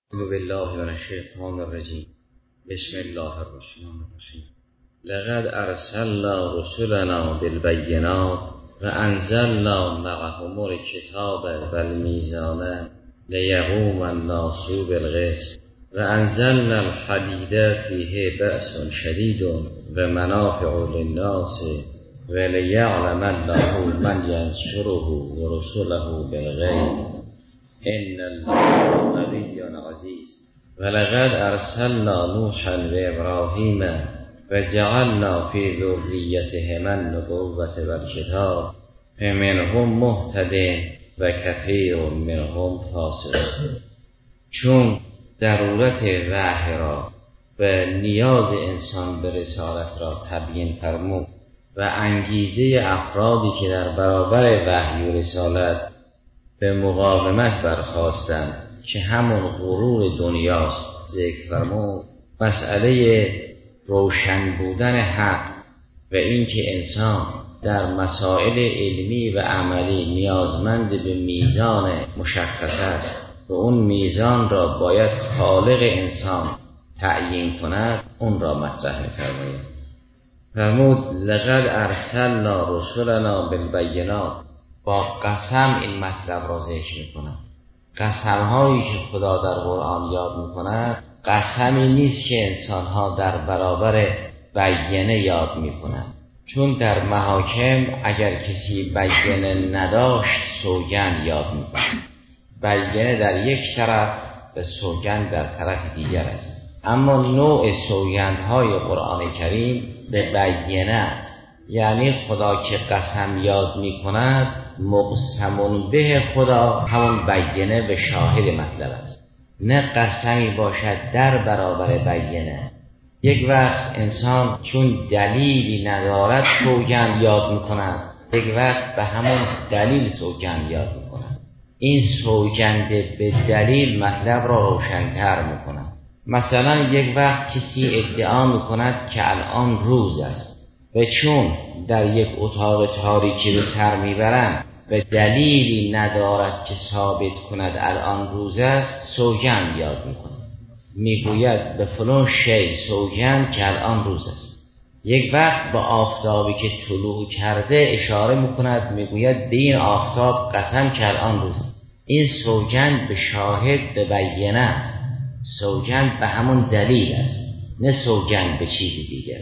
اعوذ بالله من الشیطان الرجیم. بسم الله الرحمن الرحیم. لقد ارسلنا رسلنا بالبینات و انزلنا معهم الکتاب والمیزان لیقوم الناس بالقسط و انزلنا الحدید فیه بأس شدید و منافع للناس و لیعلم الله من ینصره و رسله بالغیب ان الله قوی عزیز. ولقد ارسلنا نوحا و ابراهیم و جعلنا فی ذریتهما النبوة والکتاب فمنهم مهتد و کثیر منهم فاسقون. چون ضرورت وحی را و نیاز انسان به رسالت را تبیین فرمود و انگیزه افرادی که در برابر وحی و رسالت به مقاومت برخاستند که همون غرور دنیاست ذکر فرمود، مسئله روشن بودن حق و اینکه انسان در مسائل علمی و عملی نیازمند به میزان مشخص است و اون میزان را باید خالق انسان تعیین کند، اون را مطرح می‌فرماید. فرمود لقد ارسلنا رسلنا بالبینات. با قسم این مطلب را ذکر می‌کند. قسم‌هایی که خدا در قرآن یاد می‌کند قسمی نیست که انسان‌ها در برابر بیینه یاد می‌کنند، چون در محاکم اگر کسی بیینه نداشت سوگند یاد می‌کند. بیینه در یک طرف و سوگند در طرف دیگر است، اما نوع سوگندهای قرآن کریم به بیینه است. یعنی خدا که قسم یاد می‌کند مقسمون به خدا همون بیینه و شاهد مطلب است، نه قسمی باشد در برابر بیینه. یک وقت انسان چون دلیلی ندارد سوگند یاد می‌کند، یک وقت به همون دلیل سوگند یاد می‌کند. این سوگند به دلیل مطلب را روشن‌تر می‌کند. مثلا یک وقت کسی ادعا می‌کند که الان روز است و چون در یک اتاق تاریکی به سر میبرند و دلیلی ندارد که ثابت کند الان روز است، سوگند یاد میکند، میگوید به فلان شی سوگند که الان روز است. یک وقت با آفتابی که طلوع کرده اشاره میکند، میگوید به این آفتاب قسم که الان روز است. این سوگند به شاهد به بیینه است، سوگند به همون دلیل است، نه سوگند به چیزی دیگر.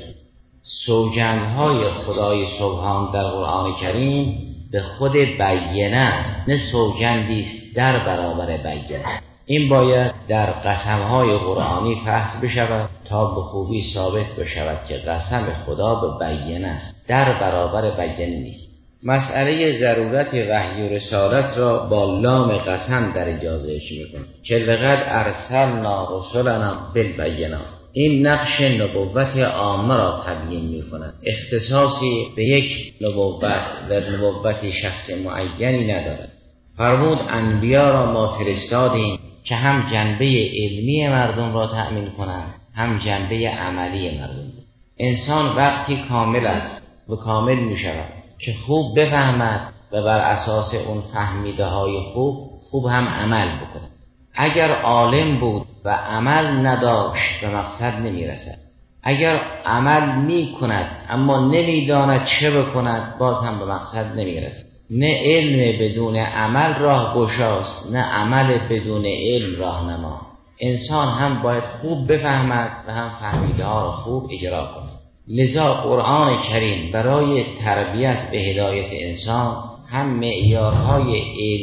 سوگندهای خدای سبحان در قرآن کریم به خود بیینه است، نه سوگندی است در برابر بیینه. این باید در قسمهای قرآنی فحص بشود تا به خوبی ثابت بشود که قسم خدا به بیینه است، در برابر بیینه نیست. مسئله ضرورت وحی و رسالت را با لام قسم در اجازه می‌کنه که لقد ارسلنا رسلنا بالبینات. این نقش نبوت عامه را تبیین می‌کند، اختصاصی به یک نبوت و نبوت شخص معینی ندارد. فرمود انبیا را ما فرستادیم که هم جنبه علمی مردم را تأمین کنند، هم جنبه عملی مردم. انسان وقتی کامل است و کامل می‌شود که خوب بفهمد و بر اساس اون فهمیده های خوب هم عمل بکند. اگر عالم بود و عمل نداشت به مقصد نمیرسد. اگر عمل میکند اما نمیداند چه بکند، باز هم به مقصد نمیرسد. نه علم بدون عمل راه گشاست، نه عمل بدون علم راهنما. انسان هم باید خوب بفهمد و هم فهمیده ها را خوب اجرا کند. لذا قرآن کریم برای تربیت به هدایت انسان هم معیارهای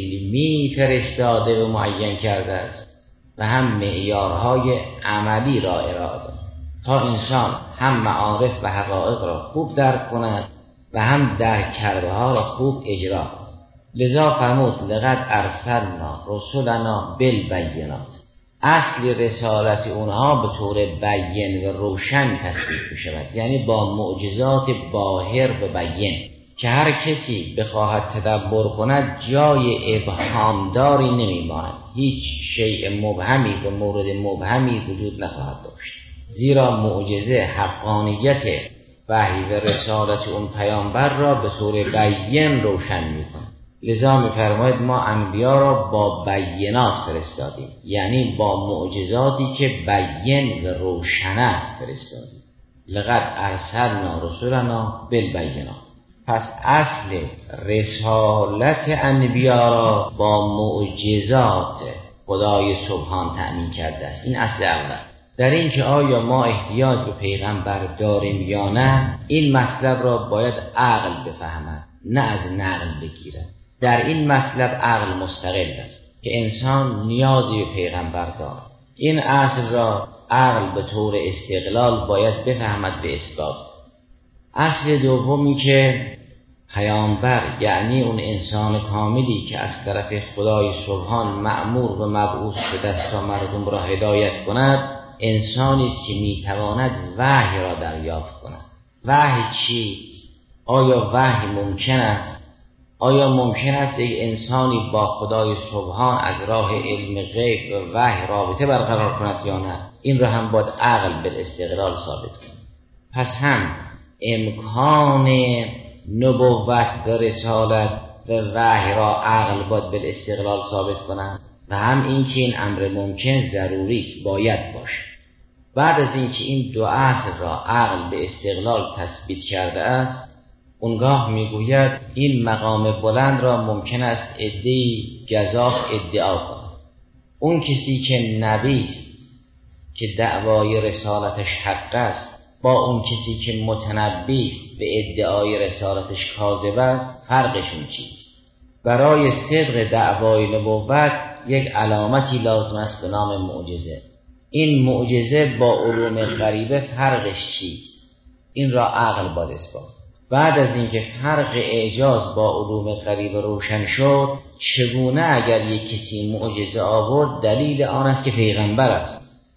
علمی فرستاده و معین کرده است و هم معیارهای عملی را ارائه داده تا انسان هم معارف و حقایق را خوب درک کند و هم درک کرده ها را خوب اجرا کند. لذا فرمود لقد ارسلنا رسلنا بالبینات. اصل رسالت اونها به طور بیین و روشن تصویر بشود، یعنی با معجزات باهر و بیین که هر کسی بخواهد تدبر کند جای ابهامداری نمیماند، هیچ شیء مبهمی به مورد مبهمی وجود نخواهد داشت، زیرا معجزه حقانیت وحی و رسالت اون پیامبر را به طور بیین روشن میکند. لذا می‌فرماید ما انبیا را با بینات فرستادیم، یعنی با معجزاتی که بین و روشن است فرستادیم. لقد ارسلنا رسولنا بالبینات. پس اصل رسالت انبیا را با معجزات خدای سبحان تأمین کرده است. این اصل اول. در این که آیا ما احتیاج به پیغمبر داریم یا نه، این مطلب را باید عقل بفهمد، نه از نقل بگیرد. در این مطلب عقل مستقل است که انسان نیازی به پیغمبر دارد. این اصل را عقل به طور استقلال باید بفهمد به اثبات. اصل دومی که پیامبر یعنی اون انسان کاملی که از طرف خدای سبحان مأمور و مبعوث شده است تا مردم را هدایت کند، انسانی است که میتواند وحی را دریافت کند. وحی چیست؟ آیا وحی ممکن است؟ آیا ممکن است یک انسانی با خدای سبحان از راه علم غیب و وحی رابطه برقرار کند یا نه؟ این را هم باید عقل بالاستقلال ثابت کند. پس هم امکان نبوت و رسالت و وحی را عقل باید بالاستقلال ثابت کند و هم اینکه این امر ممکن ضروری است، باید باشه. بعد از اینکه این دو اصل را عقل به استقلال تثبیت کرده است، اونگاه میگوید این مقام بلند را ممکن است عده‌ای گزاف ادعا کند. اون کسی که نبی است که دعوای رسالتش حق است با اون کسی که متنبی است به ادعای رسالتش کاذب است، فرقشون چیست؟ برای صدق دعوای نبوت یک علامتی لازم است به نام معجزه. این معجزه با علوم غریبه فرقش چیست؟ این را عقل باید اثبات. بعد از اینکه فرق اعجاز با علوم غریبه روشن شد، چگونه اگر یک کسی معجزه آورد دلیل آن است که پیغمبر است؟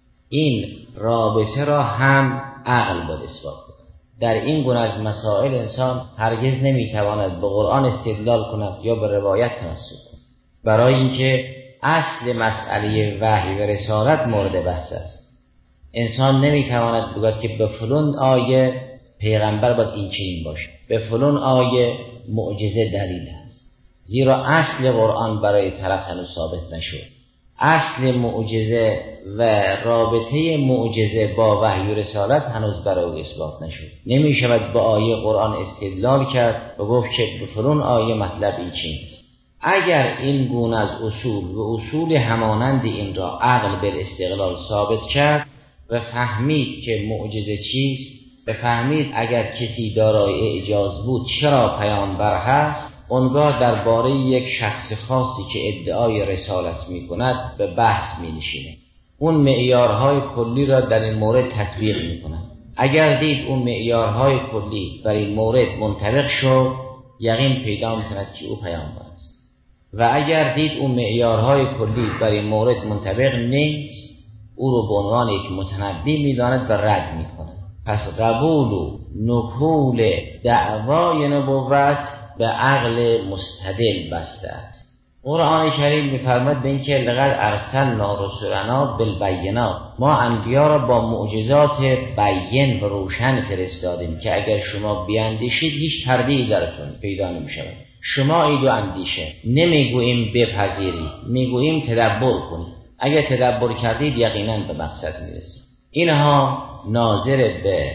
این رابطه را هم عقل باید اثبات کند. در این گونه از مسائل انسان هرگز نمیتواند به قرآن استدلال کند یا به روایت تمسک کند، برای اینکه اصل مسئله وحی و رسالت مورد بحث است. انسان نمیتواند بگوید که به فلان آیه پیغمبر باید این چنین باشه، به فلان آیه معجزه دلیل است، زیرا اصل قرآن برای طرف هنوز ثابت نشد. اصل معجزه و رابطه معجزه با وحی و رسالت هنوز برای اثبات نشد. نمی شود با آیه قرآن استدلال کرد و گفت که به فلان آیه مطلب این چنین است. اگر این گونه از اصول و اصول همانند این را عقل بالاستقلال ثابت کرد و فهمید که معجزه چیست، و فهمید اگر کسی دارای اعجاز بود چرا پیامبر هست، اونگاه درباره یک شخص خاصی که ادعای رسالت می کند به بحث می نشینه. اون معیارهای کلی را در این مورد تطبیق می کند. اگر دید اون معیارهای کلی بر این مورد منطبق شد، یقین پیدا می کند که او پیامبر است. و اگر دید اون معیارهای کلی بر این مورد منطبق نیست، او رو به عنوان یک متنبی می داند و رد می کند. پس قبول و نقول دعوای نبوت به عقل مستدل بسته است. قرآن کریم می‌فرماید به اینکه لقد ارسلنا رسولنا بالبینات، ما انبیا را با معجزات بین و روشن فرستادیم که اگر شما بیاندیشید هیچ تردیدی درتون پیدا نمی‌شود. شما ایدو اندیشه، نمیگوییم بپذیرید، میگوییم تدبر کنید. اگر تدبر کردید یقینا به مقصد میرسید. اینها ناظر به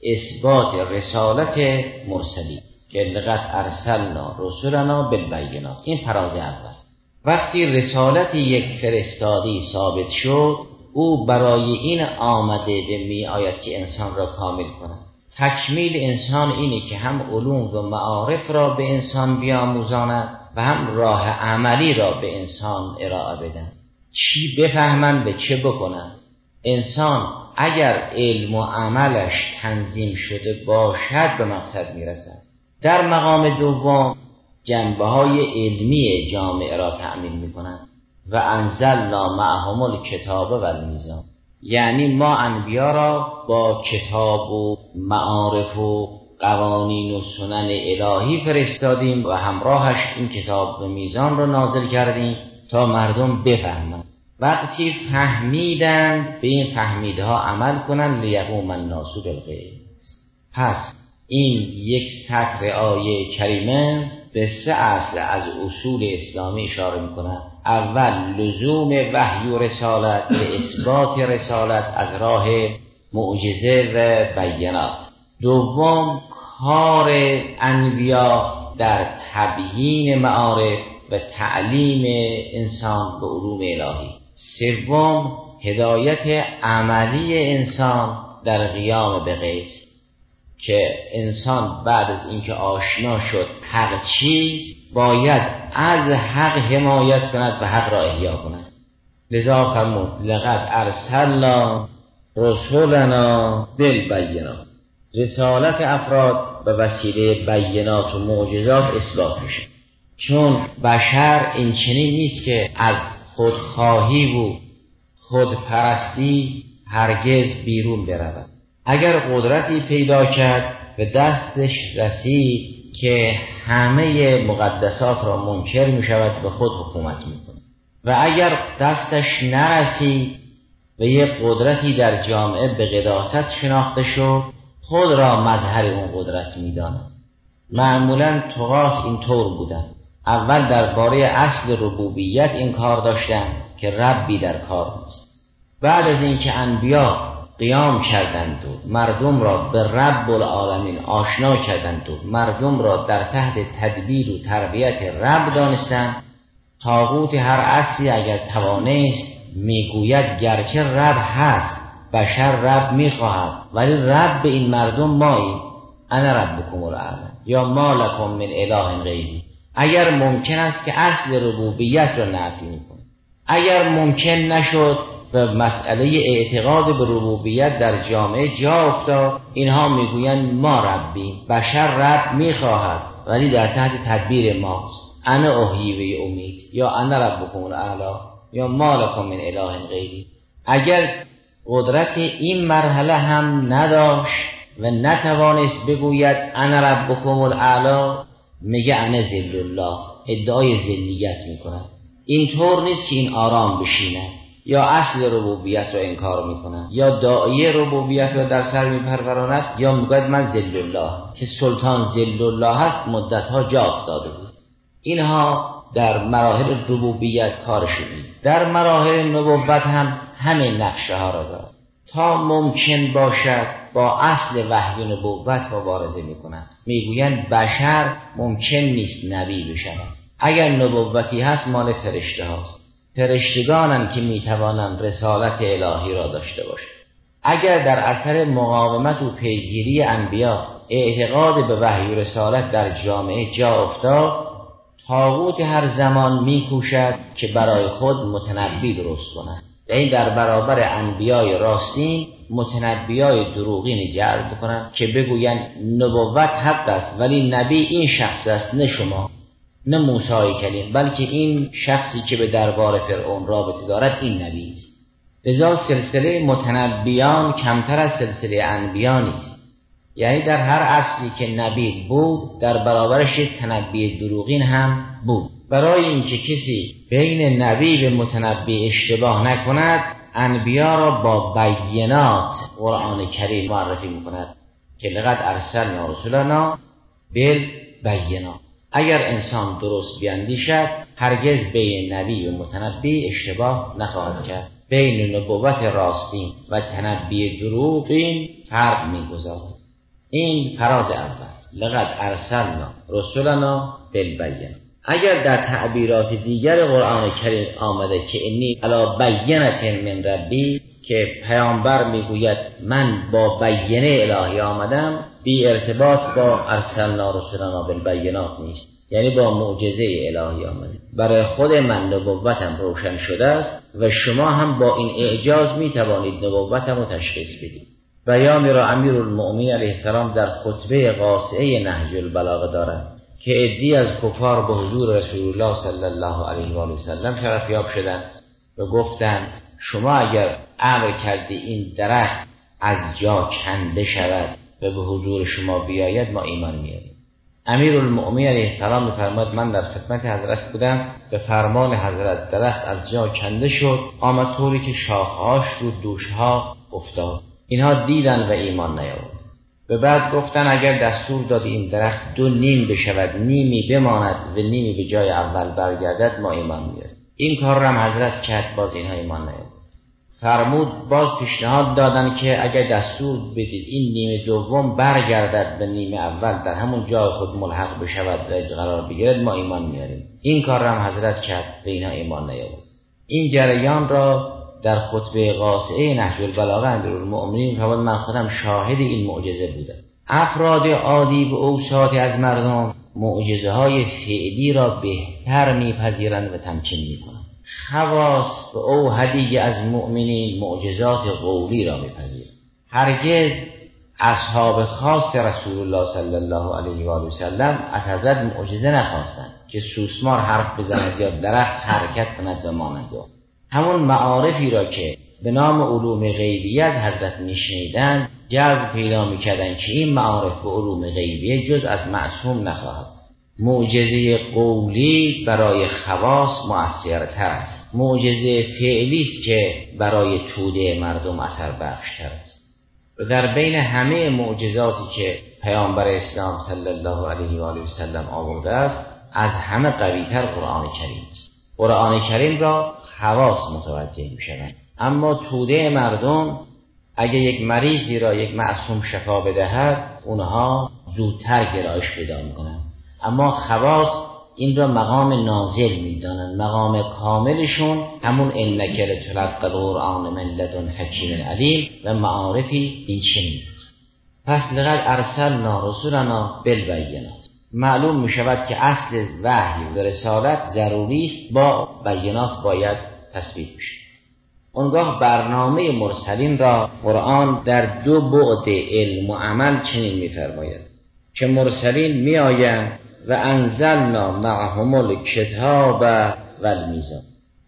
اثبات رسالت مرسلی که لقد ارسلنا رسولنا بالبینات. این فراز اول. وقتی رسالت یک فرستادی ثابت شد، او برای این آمده به می آید که انسان را کامل کند. تکمیل انسان اینه که هم علوم و معارف را به انسان بیاموزاند و هم راه عملی را به انسان ارائه بدن. چی بفهمن به چه بکنن. انسان اگر علم و عملش تنظیم شده باشد به مقصد میرسد. در مقام دوم جنبه‌های علمی جامعه را تأمین می‌کنند و انزلنا معهم الکتاب و المیزان، یعنی ما انبیا را با کتاب و معارف و قوانین و سنن الهی فرستادیم و همراهش این کتاب و میزان را نازل کردیم تا مردم بفهمند. وقتی فهمیدند به این فهمیدها عمل کنند لیقوم الناس بالقسط. پس این یک سطر آیه کریمه به 3 اصل از اصول اسلامی اشاره میکنند. اول لزوم وحی و رسالت به اثبات رسالت از راه معجزه و بینات. دوم کار انبیا در تبیین معارف و تعلیم انسان به علوم الهی. سوم هدایت عملی انسان در قیام به غیب، که انسان بعد از اینکه آشنا شد حق چیست باید از حق حمایت کند و حق را احیا کند. لذا فرمود لقد ارسلنا رسولنا بالبینات. رسالت افراد به وسیله بینات و معجزات اثبات میشه، چون بشر این چنین نیست که از خودخواهی و خودپرستی هرگز بیرون برود. اگر قدرتی پیدا کرد به دستش رسید که همه مقدسات را منکر می شود و خود حکومت می کند، و اگر دستش نرسید و یک قدرتی در جامعه به قداست شناخته شد خود را مظهر اون قدرت می داند. معمولا طغات این طور بودن، اول درباره اصل ربوبیت این کار داشتن که ربی در کار نیست. بعد از اینکه انبیا قیام کردند و مردم را به رب العالمین آشنا کردند و مردم را در تحت تدبیر و تربیت رب دانستند، طاغوت هر اصلی اگر توانست میگوید گرچه رب هست بشر رب میخواهد، ولی رب این مردم مایی، انا ربکم الاعلی یا ما لکم من اله غیری. اگر ممکن است که اصل ربوبیت را نفی میکنه، اگر ممکن نشد و مسئله اعتقاد به ربوبیت در جامعه جا افتاد، اینها میگویند ما ربیم، بشر رب میخواهد ولی در تحت تدبیر ماست، انا احیی و امید یا انا ربکم الاعلی یا ما لکم من اله غیری. اگر قدرت این مرحله هم نداشت و نتوانست بگوید انا ربکم الاعلی، میگه انا ذل الله، ادعای ذلیت میکنه. اینطور نیست که این آرام بشینه یا اصل ربوبیت را انکار میکنه یا داعیه ربوبیت را در سر میپروراند یا میگوید من ذل الله، که سلطان ذل الله هست مدتها جا افتاده بود. اینها در مراحل ربوبیت کارشون نیست. در مراحل نبوت هم همین نقشه ها را دارد. تا ممکن باشد با اصل وحی و نبوت مبارزه میکنند، میگویند بشر ممکن نیست نبی بشود، اگر نبوتی هست مال فرشته هاست، فرشتگانند که میتوانند رسالت الهی را داشته باشند. اگر در اثر مقاومت و پیگیری انبیا اعتقاد به وحی و رسالت در جامعه جا افتاد، طاغوت هر زمان میکوشد که برای خود متنبی درست کند. این در برابر انبیای راستین متنبیای دروغین جلب کنند که بگویند نبوت حق است ولی نبی این شخص است، نه شما، نه موسی کلیم، بلکه این شخصی که به دربار فرعون رابطه دارد این نبی است. لذا سلسله متنبیان کمتر از سلسله انبیا نیست. یعنی در هر اصلی که نبی بود در برابرش تنبی دروغین هم بود. برای اینکه کسی بین نبی و متنبی اشتباه نکند، انبیا را با بینات قرآن کریم معرفی میکند که لقد ارسلنا رسولنا بالبینات. اگر انسان درست بیندیشد هرگز بین نبی و متنبی اشتباه نخواهد کرد. بین نبوت راستین و تنبی دروغین فرق میگذارد. این فراز اول، لقد ارسلنا رسولنا بالبینات. اگر در تعبیرات دیگر قرآن کریم آمده که انی علی بینة من ربی، که پیامبر میگوید من با بینه الهی آمدم، بی ارتباط با ارسلنا رسولنا بالبینات نیست، یعنی با معجزه الهی آمده. برای خود من نبوتم روشن شده است و شما هم با این اعجاز میتوانید نبوتم رو تشخیص بدید. بیانی را امیرالمؤمنین علیه السلام در خطبه قاصعه نهج البلاغه دارند که عده‌ای از کفار به حضور رسول الله صلی الله علیه و آله و سلم شرفیاب شدند و گفتند شما اگر امر کردی این درخت از جا کنده شود و به حضور شما بیاید ما ایمان میاریم. امیرالمؤمنین علیه السلام می‌فرماید من در خدمت حضرت بودم، به فرمان حضرت درخت از جا کنده شد، آمد طوری که شاخه‌هاش رو دوشها افتاد. اینها دیدن و ایمان نیاورد. به بعد گفتن اگر دستور دادی این درخت 2 نیم بشود، نیمی بماند و نیمی به جای اول برگردد، ما ایمان میاریم. این کار را هم حضرت کرد، باز اینها ایمان نیاریم. فرمود باز پیشنهاد دادن که اگر دستور بدید این نیمه دوم برگردد به نیمه اول، در همون جای خود ملحق بشود و قرار بگیرد، ما ایمان میاریم. این کار را هم حضرت کرد، به اینها ایمان نیاریم. این جریان را در خطبه قاصعه نهج البلاغه امیرالمؤمنین فرمود من خودم شاهد این معجزه بودم. افراد عادی و اوساط از مردم معجزه های فعلی را بهتر میپذیرند و تمکین میکنند. خواص و اوحدی از مؤمنین معجزات قولی را میپذیرند. هرگز اصحاب خاص رسول الله صلی الله علیه و آله و سلم از حضرت معجزه نخواستند که سوسمار حرف بزند یا درخت حرکت کند و مانند. همون معارفی را که به نام علوم غیبیه از حضرت میشنیدند جذب پیدا میکردند که این معارف و علوم غیبیه جز از معصوم نخواهد. معجزه قولی برای خواص مؤثرتر است. معجزه فعلی است که برای توده مردم اثر بخشتر است. و در بین همه معجزاتی که پیامبر اسلام صلی الله علیه و آله و سلم آورده است، از همه قوی‌تر قرآن کریم است. قرآن کریم را خواص متوجه میشوند، اما توده مردم اگه یک مریضی را یک معصوم شفا بدهد اونها زودتر گرایش پیدا میکنند، اما خواص این را مقام نازل میدانند. مقام کاملشون همون انک لتلقی القرآن من لدن حکیم علیم و معارفی این چنین است. پس لقد ارسلنا رسولنا بالبینات. معلوم می شود که اصل وحی و رسالت ضروری است، با بینات باید تثبیت بشه. اونگاه برنامه مرسلین را قرآن در 2 بعد علم و عمل چنین می فرماید که مرسلین می آیند و انزلنا معهم الکتاب و المیزان.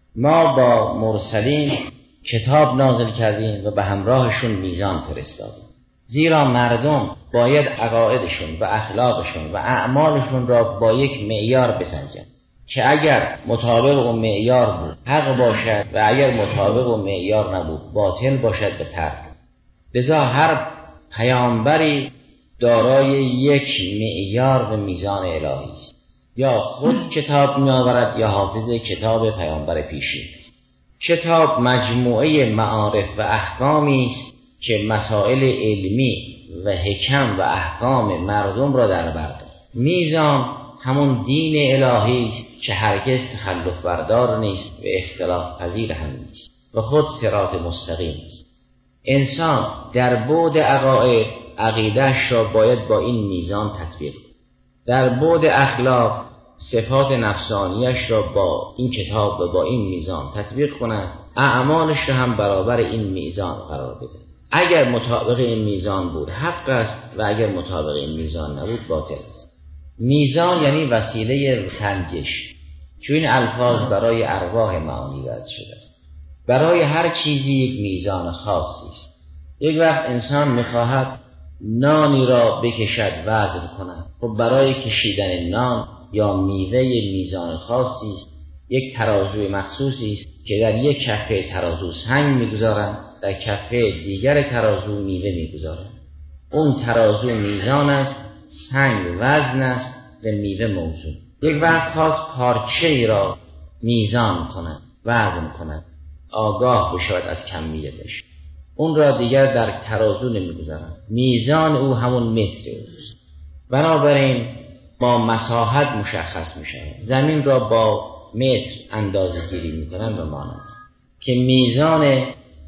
ما با مرسلین کتاب نازل کردیم و به همراهشون میزان فرستادیم، زیرا مردم باید عقایدشون و اخلاقشون و اعمالشون را با یک معیار بسنجند که اگر مطابق و معیار بود حق باشد و اگر مطابق و معیار نبود باطل باشد به ترک. لذا هر پیامبری دارای یک معیار و میزان الهی است، یا خود کتاب می آورد یا حافظ کتاب پیامبر پیشین است. کتاب مجموعه معارف و احکامی است که مسائل علمی و حکم و احکام مردم را در بر دارد. میزان همون دین الهی است که هرگز تخلف بردار نیست و اختلاف پذیر هم نیست و خود صراط مستقیم است. انسان در بعد عقاید عقیده‌اش را باید با این میزان تطبیق کند. در بعد اخلاق صفات نفسانیش را با این کتاب و با این میزان تطبیق کند. اعمالش را هم برابر این میزان قرار بده. اگر مطابق این میزان بود حق است و اگر مطابق این میزان نبود باطل است. میزان یعنی وسیله سنجش، چون این الفاظ برای ارواح معانی وضع شده است. برای هر چیزی یک میزان خاصی است. یک وقت انسان میخواهد نانی را بکشد وزن کند، خب برای کشیدن نان یا میوه میزان خاصی است، یک ترازوی مخصوصی است که در یک کفه ترازو سنگ میگذارند، در کفه دیگر ترازو میوه میگذارند. اون ترازو میزان است، سنگ وزن است و میوه موزون. یک وقت خاص پارچه ای را میزان کند، وزن کند، آگاه بشود از کمیتش، اون را دیگر در ترازو نمیگذارند. میزان او همون متر اوست. بنابراین با مساحت مشخص میشه. زمین را با متر اندازه گیری میکنن و مانند که میزان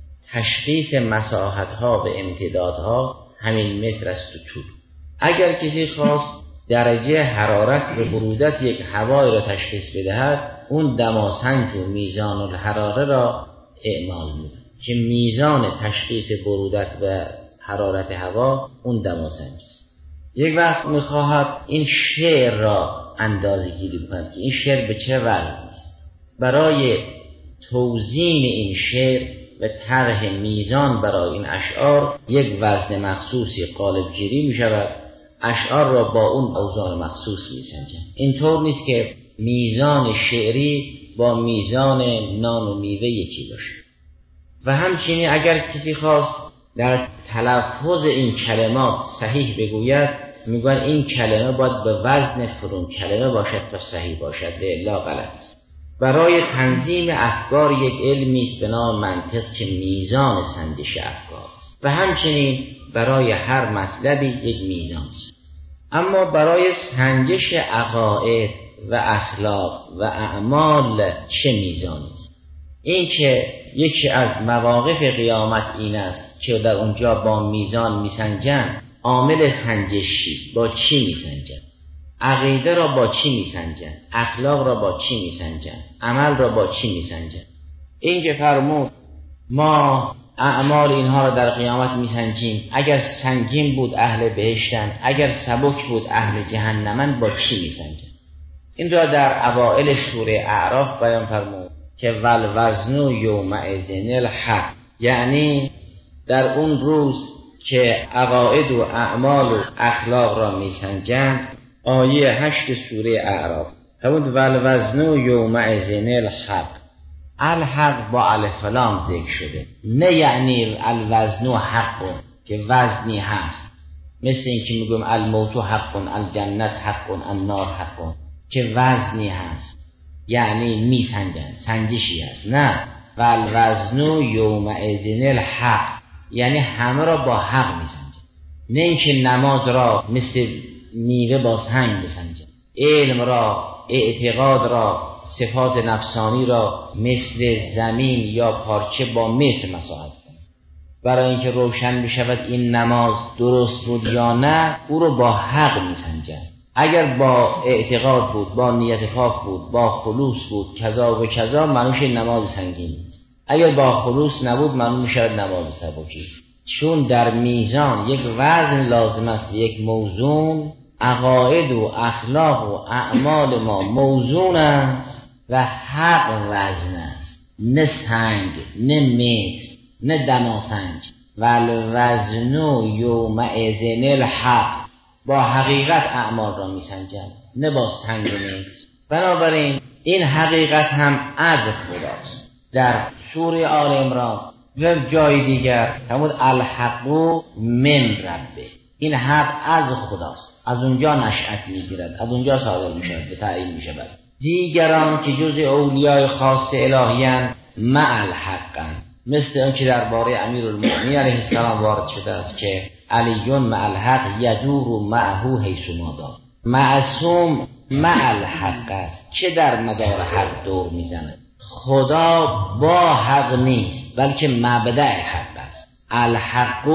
تشخیص مساحت ها و امتدادها همین متر است و طول. اگر کسی خواست درجه حرارت و برودت یک هوای را تشخیص بدهد، اون دماسنج و میزان الحراره را اعمال می‌کند که میزان تشخیص برودت و حرارت هوا اون دماسنج است. یک وقت می‌خواهد این شعر را اندازه گیری بکند که این شعر به چه وزنی است. برای توزین این شعر و طرح میزان برای این اشعار یک وزن مخصوصی قالب گیری می‌شود، اشعار را با اون اوزان مخصوص می‌سنجند. اینطور نیست که میزان شعری با میزان نان و میوه یکی باشه. و همچنین اگر کسی خواست در تلفظ این کلمات صحیح بگوید، میگن این کلمه باید به وزن فلان کلمه باشد تا صحیح باشد، و الا غلط است. برای تنظیم افکار یک علمی است به نام منطق که میزان سنجش افکار است و همچنین برای هر مطلبی یک میزان است. اما برای سنجش عقاید و اخلاق و اعمال چه میزانی است؟ این که یکی از مواقف قیامت این است که در اونجا با میزان میسنجن. عامل سنجش چیست؟ با چی میسنجن؟ عقیده را با چی میسنجن؟ اخلاق را با چی میسنجن؟ عمل را با چی میسنجن؟ این که فرمود ما اعمال اینها را در قیامت میسنجیم، اگر سنگین بود اهل بهشتن، اگر سبک بود اهل جهنمن، با چی میسنجن؟ این را در اوائل سوره اعراف بیان فرمود که والوزن یومئذ الحق، یعنی در اون روز که عقاید و اعمال و اخلاق را میسنجند. آیه 8 سوره اعراف همون والوزن یومئذ الحق. الحق با الف لام ذکر شده، نه یعنی الوزن حق که وزنی هست، مثل این که میگم الموت حق، الجنت حق، النار حق، که وزنی هست یعنی میسنجن، سنجشی هست. نه، والوزن یومئذ الحق یعنی همه را با حق میسنجن، نه اینکه نماز را مثل میوه با سنگ بسنجن، علم را، اعتقاد را، صفات نفسانی را مثل زمین یا پارچه با متر مساحت کنن. برای اینکه روشن بشود این نماز درست بود یا نه، او رو با حق میسنجن. اگر با اعتقاد بود، با نیت پاک بود، با خلوص بود، کذا و کذا، منوش نماز سنگینی است. اگر با خلوص نبود، معلوم میشود نماز سبکی است. چون در میزان یک وزن لازم است و یک موزون، عقاید و اخلاق و اعمال ما موزون است و حق وزن است، نه سنگ، نه متر، نه دماسنج. والوزن یومئذ الحق، با حقیقت اعمال را میسنجند، نه با سنگ و متر. بنابراین این حقیقت هم از خداست. در سوره آل عمران و جای دیگر همون الحق من ربه، این حق از خداست، از اونجا نشأت میگیرد، از اونجا صادر میشود، به تعیین میشود. دیگران که جز اولیای خاص الهیان مع الحقن، مثل اون که درباره امیرالمؤمنین علیه السلام وارد شده است که علی مع الحق یدور معه حیث ما دار. معصوم مع الحق است، چه در مدار حق دور میزند. خدا با حق نیست بلکه مبدأ حق است. الحق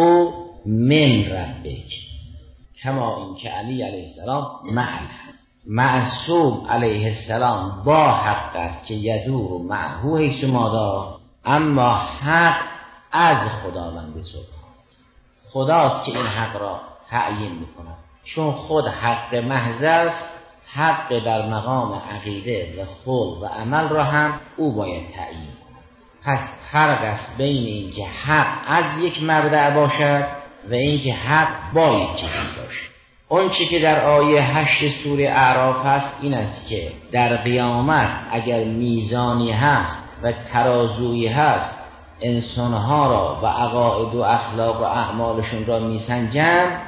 من ربک، کما این که علی علیه السلام مع الحق. معصوم علیه السلام با حق است که یدور معه حیث ما دار، اما حق از خداوند سبحانه است. خداست که این حق را تعیین میکند، چون خود حق محض است. حق در مقام عقیده و خلق و عمل را هم او باید تعیین کند. پس فرق است بین این که حق از یک مبدأ باشد و این که حق با یک چیزی باشد. اون چی که در آیه 8 سوره اعراف هست این است که در قیامت اگر میزانی هست و ترازویی هست، انسانها را و عقاید و اخلاق و اعمالشون را میسنجند،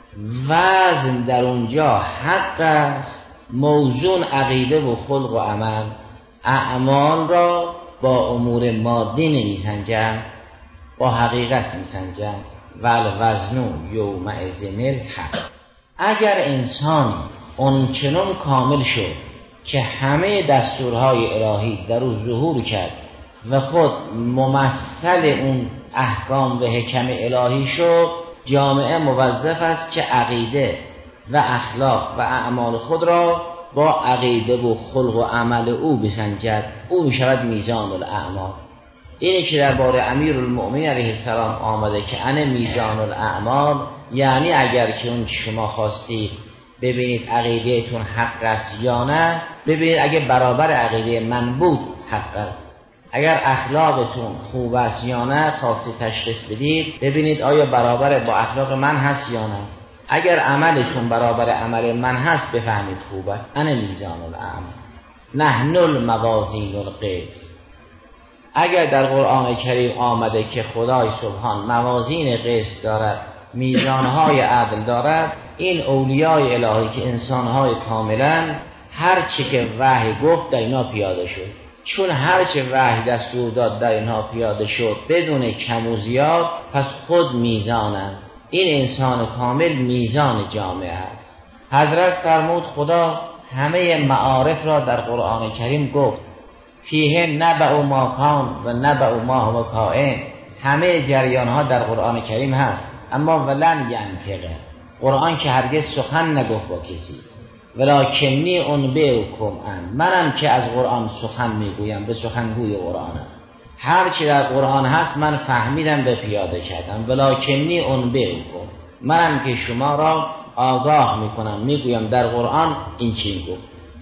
وزن در اونجا حق است، موزون عقیده و خلق و عمل. اعمال را با امور مادی نمیسنجند، با حقیقت میسنجند. والوزن یومئذ الحق. اگر انسانی اونچنان کامل شد که همه دستورهای الهی در او ظهور کرد و خود ممثل اون احکام و حکم الهی شد، جامعه موظف است که عقیده و اخلاق و اعمال خود را با عقیده و خلق و عمل او بسنجد. او میشود میزان الاعمال. اینی که درباره امیرالمؤمنین علیه السلام آمده که انا میزان الاعمال، یعنی اگر که اون شما خواستید ببینید عقیدهتون حق است یا نه، ببینید اگر برابر عقیده من بود حق است. اگر اخلاقتون خوب است یا نه خواستی تشخیص بدید، ببینید آیا برابر با اخلاق من هست یا نه. اگر عملتون برابر عمل من هست بفهمید خوب است. انا میزان الاعمال نحن الموازین القسط. اگر در قرآن کریم آمده که خدای سبحان موازین قسط دارد، میزانهای عدل دارد، این اولیای الهی که انسانهای کاملا هرچی که وحی گفت در اینا پیاده شد. چون هرچی وحی دستور داد در اینها پیاده شد بدون کم و زیاد، پس خود میزانند. این انسان کامل میزان جامعه است. حضرت فرمود خدا همه معارف را در قرآن کریم گفت فیه نبأ ما کان و نبأ ما هو کائن. همه جریان ها در قرآن کریم هست، اما ولن ینطقه، قرآن که هرگز سخن نگفت با کسی. ولکنی انبئکم ان، منم که از قرآن سخن میگویم، به سخنگوی قرآنم. هر چی در قرآن هست من فهمیدم و پیاده کردم. ولکنی انبئکم، منم که شما را آگاه میکنم، میگویم در قرآن این چی گفت.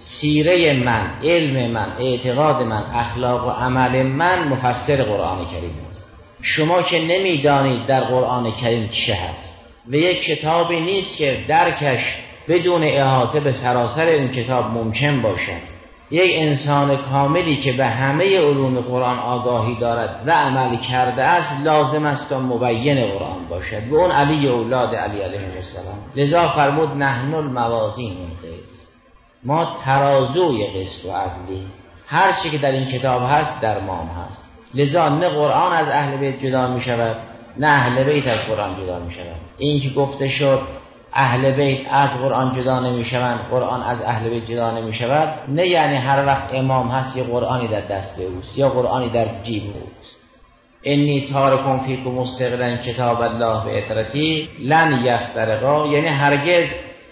سیره من، علم من، اعتقاد من، اخلاق و عمل من مفسر قرآن کریم است. شما که نمیدانید در قرآن کریم چه هست و یک کتابی نیست که درکش بدون احاطه به سراسر این کتاب ممکن باشد. یک انسان کاملی که به همه علوم قرآن آگاهی دارد و عمل کرده است لازم است تا مبین قرآن باشد و اون علی اولاد علی علیه السلام. لذا فرمود نحن الموازین القسط، ما ترازوی قسط و عدلی، هر چی که در این کتاب هست در ما هست. لذا نه قرآن از اهل بیت جدا می شود نه اهل بیت از قرآن جدا می شود. این که گفته شد اهل بیت از قرآن جدا نمی شوند، قرآن از اهل بیت جدا نمی شود، نه یعنی هر وقت امام هست یه قرآنی در دست اوست یا قرآنی در جیب اوست. انی تارکم فیکم مستقلا کتاب الله به اطرتی لن یفترقا، یعنی هرگز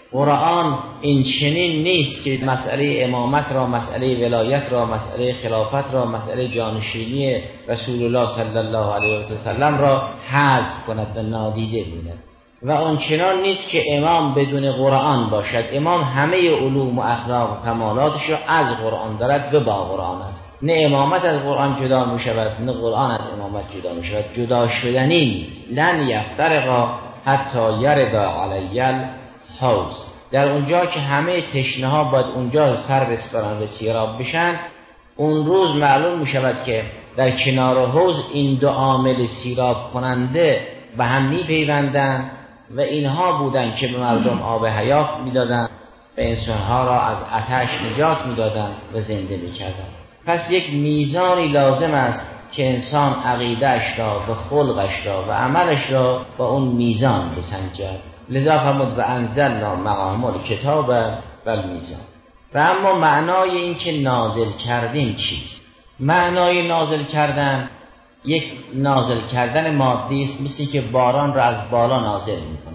قرآن این چنین نیست که مسئله امامت را، مسئله ولایت را، مسئله خلافت را، مسئله جانشینی رسول الله صلی الله علیه و سلم را حذف کند و نادیده بیند. و اون چنان نیست که امام بدون قرآن باشد. امام همه علوم و اخلاق و کمالاتش را از قرآن دارد و با قرآن است. نه امامت از قرآن جدا می شود نه قرآن از امامت جدا می شود. جدا شدنی نیست. لن یفترقا حتی یردا علی الحوض. در اونجا که همه تشنه ها باید اونجا سر بسپرن و سیراب بشن، اون روز معلوم می شود که در کنار حوض این دو عامل سیراب کننده به هم می پیوندن و اینها بودن که به مردم آب حیات میدادن و انسانها را از آتش نجات میدادن و زنده میکردن. پس یک میزانی لازم است که انسان عقیده‌اش را و خلقش را و عملش را با اون میزان بسنجد. لذا فرمود و انزلنا معهم الکتاب و المیزان. و اما معنای این که نازل کردیم چیست؟ معنای نازل کردن یک نازل کردن مادی است، مثل که باران را از بالا نازل می‌کند.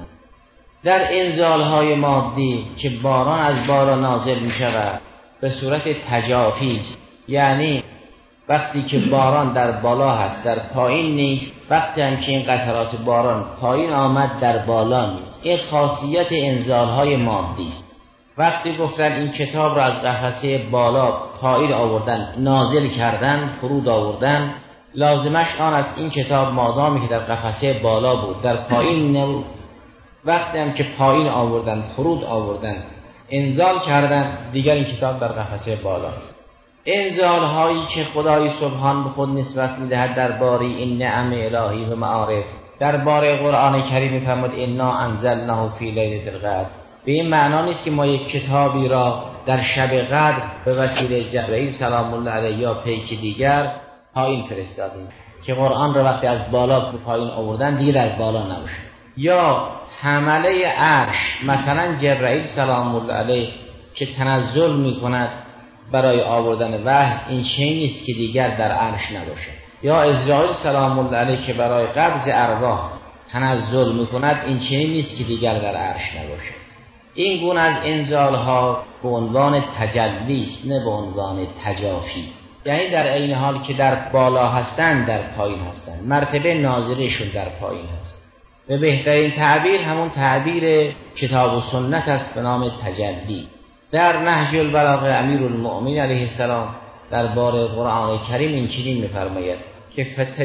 در انزال‌های مادی که باران از بالا نازل می‌شود به صورت تجافی است، یعنی وقتی که باران در بالا هست در پایین نیست، وقتی هم که این قطرات باران پایین آمد در بالا نیست. این خاصیت انزال‌های مادی است. وقتی گفتن این کتاب را از قفسه بالا پایین آوردن، نازل کردن، فرود آوردن، لازمش آن است این کتاب مادامی که در قفسه بالا بود در پایین نبود. وقتی هم که پایین آوردن، فرود آوردن، انزال کردن، دیگر این کتاب در قفسه بالا است. انزال هایی که خدای سبحان به خود نسبت میدهد درباره این نعم الهی و معارف، درباره قرآن کریم میفرماید انا انزلناه فی لیلة القدر، به این معنا نیست که ما یک کتابی را در شب قدر به وسیله جبرئیل سلام الله علیه یا پیک دیگر پایین فرستادیم که قرآن را وقتی از بالا به پایین آوردن دیگه در بالا نباشه. یا حمله عرش، مثلا جبرئیل سلام الله علیه که تنزل میکند برای آوردن وحی، این چیزی نیست که دیگر در عرش نباشه. یا اسرائیل سلام الله علیه که برای قبض ارواح تنزل میکند، این چیزی نیست که دیگر در عرش نباشه. این گونه از انزال ها به عنوان تجلی است نه به عنوان تجافی، یعنی در عین حال که در بالا هستند در پایین هستند، مرتبه نازلشون در پایین هست. و بهترین تعبیر همون تعبیر کتاب و سنت است به نام تجلی. در نهج البلاغه امیرالمؤمنین علیه السلام درباره قرآن کریم این چنین می‌فرماید که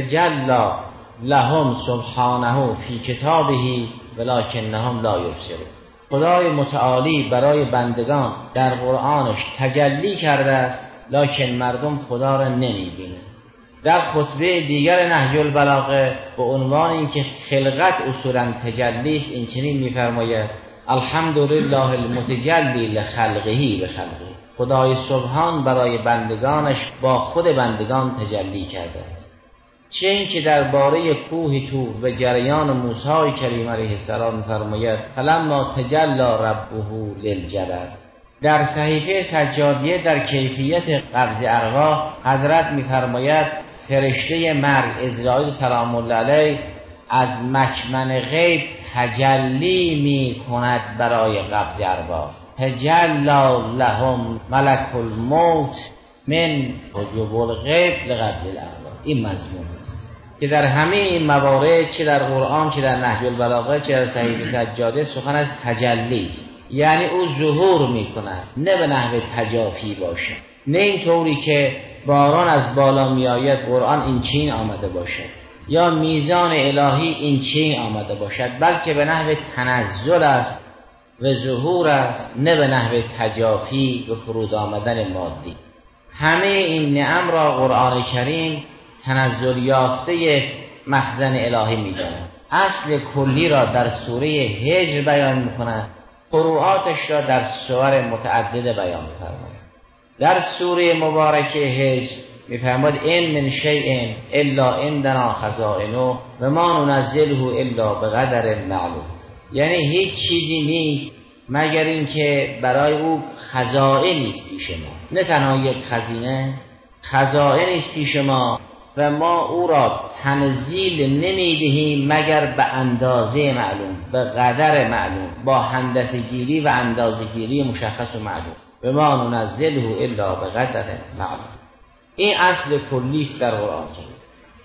فتجلی لهم سبحانه فی کتابه ولکنهم لا یبصرون. خدای متعالی برای بندگان در قرآنش تجلی کرده است، لکن مردم خدا را نمی‌بینند. در خطبه دیگر نهج البلاغه به عنوان اینکه خلقت اصولا تجلی است این چنین می‌فرماید الحمدلله المتجلی لخلقه بخلقه، خدای سبحان برای بندگانش با خود بندگان تجلی کرده است. چه این که درباره کوه طور و جریان موسی کریم علیه السلام می‌فرماید فلما تجلی ربه للجبل. در صحیفه سجادیه در کیفیت قبض ارواح حضرت می‌فرماید فرشته مرگ عزراییل سلام الله علیه از مکمن غیب تجلی می‌کند برای قبض ارواح. تجلی لهم ملک الموت من حجب الغیب لقبض الارواح. این مضمون است که در همه این موارد چه در قرآن چه در نهج البلاغه چه در صحیفه سجاده سخن از تجلی است، یعنی او ظهور می‌کند، نه به نحو تجافی باشد، نه اینطوری که باران از بالا میآید قرآن این چین آمده باشد یا میزان الهی این چین آمده باشد، بلکه به نحو تنزل است و ظهور است، نه به نحو تجافی و فرود آمدن مادی. همه این نعم را قرآن کریم تنزل یافته مخزن الهی می‌داند. اصل کلی را در سوره هجر بیان می‌کند، فروعاتش را در سور متعدده بیان می‌فرماید. در سوره مبارکه هجر می‌فرماید ان من شیء الا عندنا خزائنه و ما ننزله الا بقدر معلوم، یعنی هیچ چیزی نیست مگر اینکه برای او خزائنی است پیش ما، نه تنها یک خزینه، خزائنی است پیش ما و ما او را تنزیل نمیدهیم مگر به اندازه معلوم، به قدر معلوم، با هندسه گیری و اندازه گیری مشخص و معلوم. و ما ننزله الا به قدر معلوم. این اصل کلی است در قرآن کریم.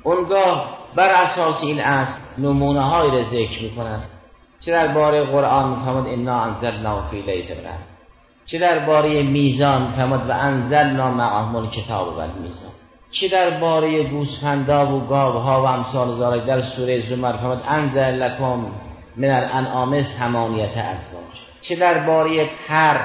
اونگاه بر اساس این اصل نمونه هایی را ذکر می‌کند، چه درباره قرآن می‌فرماید انا انزلنا فی لیلة القدر، چه درباره میزان می‌فرماید و انزلنا معهم الکتاب والمیزان، چه درباره گوسفندا و گاوها و امثال ذالک در سوره زمر می‌فرماید انزل لکم من الانعام ثمانیة ازواج، چه درباره پر